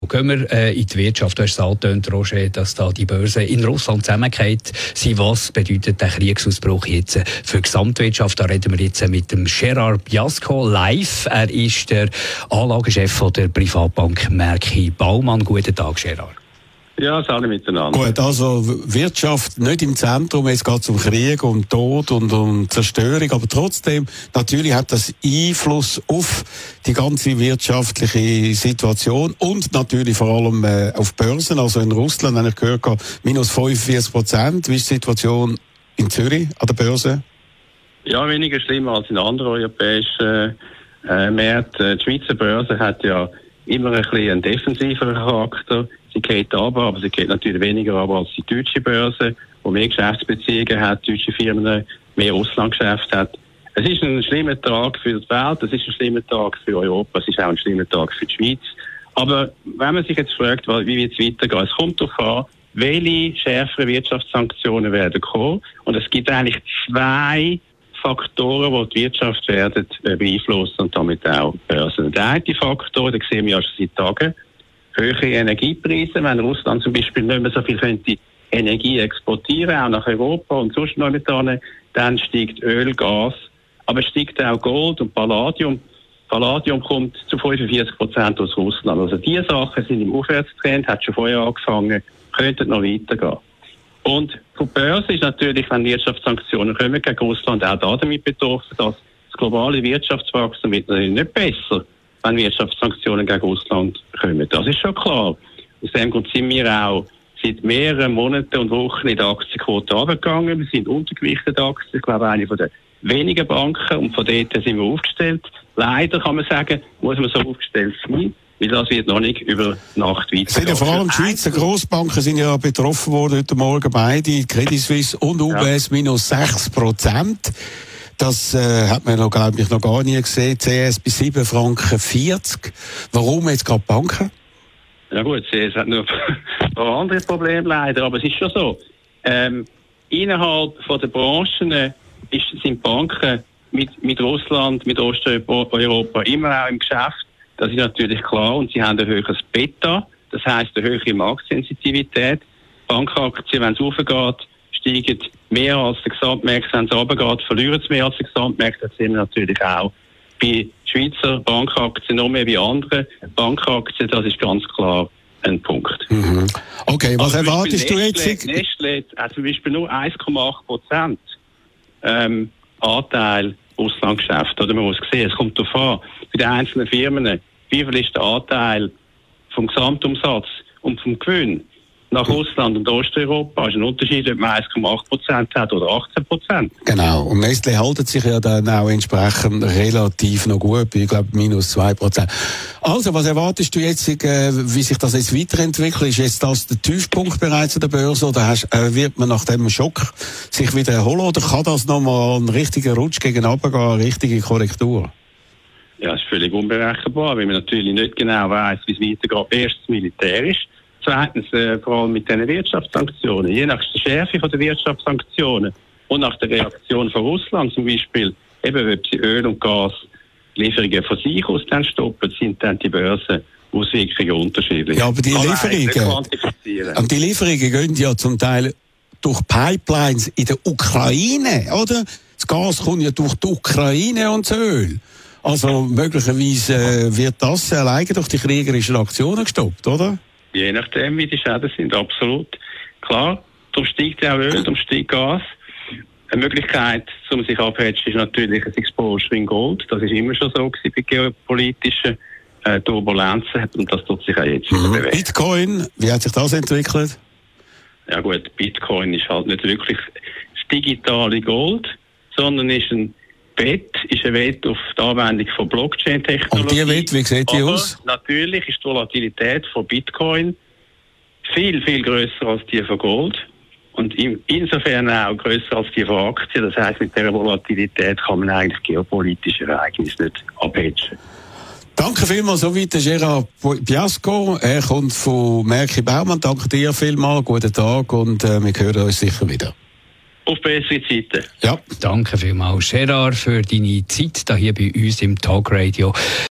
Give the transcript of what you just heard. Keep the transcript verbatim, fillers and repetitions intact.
gehen wir äh, in die Wirtschaft. Du hast es angetönt, Roger, dass da die Börse in Russland zusammengeht. Was bedeutet der Kriegsausbruch jetzt für die Gesamtwirtschaft? Da reden wir jetzt mit dem Gerard Biasco live. Er ist der Anlagechef von der Privatbank Merki Baumann. Guten Tag, Gerard. Ja, alle miteinander. Gut, also Wirtschaft nicht im Zentrum, es geht um Krieg, um Tod und um Zerstörung, aber trotzdem, natürlich hat das Einfluss auf die ganze wirtschaftliche Situation und natürlich vor allem äh, auf Börsen. Also in Russland, habe ich gehört, minus fünfundvierzig Prozent. Wie ist die Situation in Zürich an der Börse? Ja, weniger schlimm als in anderen europäischen äh, Märkten. Die Schweizer Börse hat ja immer ein bisschen einen defensiveren Charakter. Sie geht aber, aber sie geht natürlich weniger aber als die deutsche Börse, die mehr Geschäftsbeziehungen hat, deutsche Firmen mehr Auslandgeschäft hat. Es ist ein schlimmer Tag für die Welt, es ist ein schlimmer Tag für Europa, es ist auch ein schlimmer Tag für die Schweiz. Aber wenn man sich jetzt fragt, wie wird es weitergehen, es kommt darauf an, welche schärferen Wirtschaftssanktionen werden kommen. Und es gibt eigentlich zwei Faktoren, die die Wirtschaft werden beeinflussen und damit auch die Börsen. Der eine Faktor, den sehen wir ja schon seit Tagen, höhere Energiepreise. Wenn Russland zum Beispiel nicht mehr so viel könnte Energie exportieren, auch nach Europa und sonst noch mit dran, dann steigt Öl, Gas, aber steigt auch Gold und Palladium. Palladium kommt zu fünfundvierzig Prozent aus Russland. Also diese Sachen sind im Aufwärtstrend, hat schon vorher angefangen, könnten noch weitergehen. Und für die Börse ist natürlich, wenn Wirtschaftssanktionen kommen gegen Russland, auch damit betroffen, dass das globale Wirtschaftswachstum wird natürlich nicht besser, wenn Wirtschaftssanktionen gegen Russland kommen. Das ist schon klar. Aus dem Grund sind wir auch seit mehreren Monaten und Wochen in der Aktienquote runtergegangen. Wir sind untergewichtet Aktien. Ich glaube, eine von den wenigen Banken. Und von dort sind wir aufgestellt. Leider kann man sagen, muss man so aufgestellt sein, weil das wird noch nicht über Nacht weitergehen. Sind ja vor allem die Schweizer Grossbanken sind ja betroffen worden heute Morgen beide, Credit Suisse und U B S, ja. Minus sechs Prozent. Das äh, hat man, noch, glaube ich, noch gar nie gesehen. C S bei sieben Franken vierzig. Warum jetzt gerade Banken? Ja gut, C S hat noch ein paar andere Probleme leider, aber es ist schon so. Ähm, innerhalb von der Branchen äh, ist, sind Banken mit, mit Russland, mit Osteuropa immer auch im Geschäft. Das ist natürlich klar und sie haben ein höheres Beta, das heisst eine höhere Marktsensitivität. Bankaktien, wenn es aufgeht, steigen mehr als der Gesamtmarkt, wenn es runtergeht, verlieren sie mehr als der Gesamtmarkt. Das sehen wir natürlich auch bei Schweizer Bankaktien, noch mehr wie andere Bankaktien. Das ist ganz klar ein Punkt. Mhm. Okay, was also erwartest du jetzt? Nestlé hat zum Beispiel nur eins Komma acht Prozent ähm, Anteil Auslandgeschäft. Oder man muss sehen, es kommt darauf an, bei den einzelnen Firmen, wie viel ist der Anteil vom Gesamtumsatz und vom Gewinn nach Russland und Osteuropa. Ist ein Unterschied, ob man eins Komma acht Prozent hat oder achtzehn Prozent. Genau. Und Nestlé hält sich ja dann auch entsprechend relativ noch gut, ich glaube minus zwei Prozent. Also, was erwartest du jetzt, äh, wie sich das jetzt weiterentwickelt? Ist jetzt das der Tiefpunkt bereits an der Börse oder hast, äh, wird man nach dem Schock sich wieder erholen oder kann das nochmal ein richtiger Rutsch gegen runter gehen, eine richtige Korrektur? Ja, es ist völlig unberechenbar, weil man natürlich nicht genau weiss, wie es weitergeht. Erstens militärisch. Zweitens, äh, vor allem mit den Wirtschaftssanktionen. Je nach der Schärfe der Wirtschaftssanktionen und nach der Reaktion von Russland zum Beispiel, eben ob sie Öl- und Gaslieferungen von sich aus dann stoppen, sind dann die Börsenauswirkungen unterschiedlich. Ja, aber die Lieferungen, und die Lieferungen gehen ja zum Teil durch Pipelines in der Ukraine, oder? Das Gas kommt ja durch die Ukraine und das Öl. Also möglicherweise äh, wird das alleine durch die kriegerischen Aktionen gestoppt, oder? Je nachdem, wie die Schäden sind, absolut. Klar, darum steigt auch Öl, darum steigt Gas. Eine Möglichkeit, um sich abzuhedgen, ist natürlich ein Exposure in Gold. Das ist immer schon so gewesen bei geopolitischen äh, Turbulenzen und das tut sich auch jetzt wieder bewegen. Bitcoin, wie hat sich das entwickelt? Ja gut, Bitcoin ist halt nicht wirklich das digitale Gold, sondern ist ein Wett, ist ein Wett auf die Anwendung von Blockchain-Technologie. Und die Wett, wie sieht die Aber aus? Natürlich ist die Volatilität von Bitcoin viel, viel grösser als die von Gold. Und insofern auch grösser als die von Aktien. Das heisst, mit dieser Volatilität kann man eigentlich geopolitische Ereignisse nicht abhedgen. Danke vielmals, soweit der Gerard Biasco. Er kommt von Merki Baumann. Danke dir vielmals, guten Tag und äh, wir hören uns sicher wieder. Auf bessere Zeiten. Ja, danke vielmals, Gerard, für deine Zeit hier bei uns im Talkradio.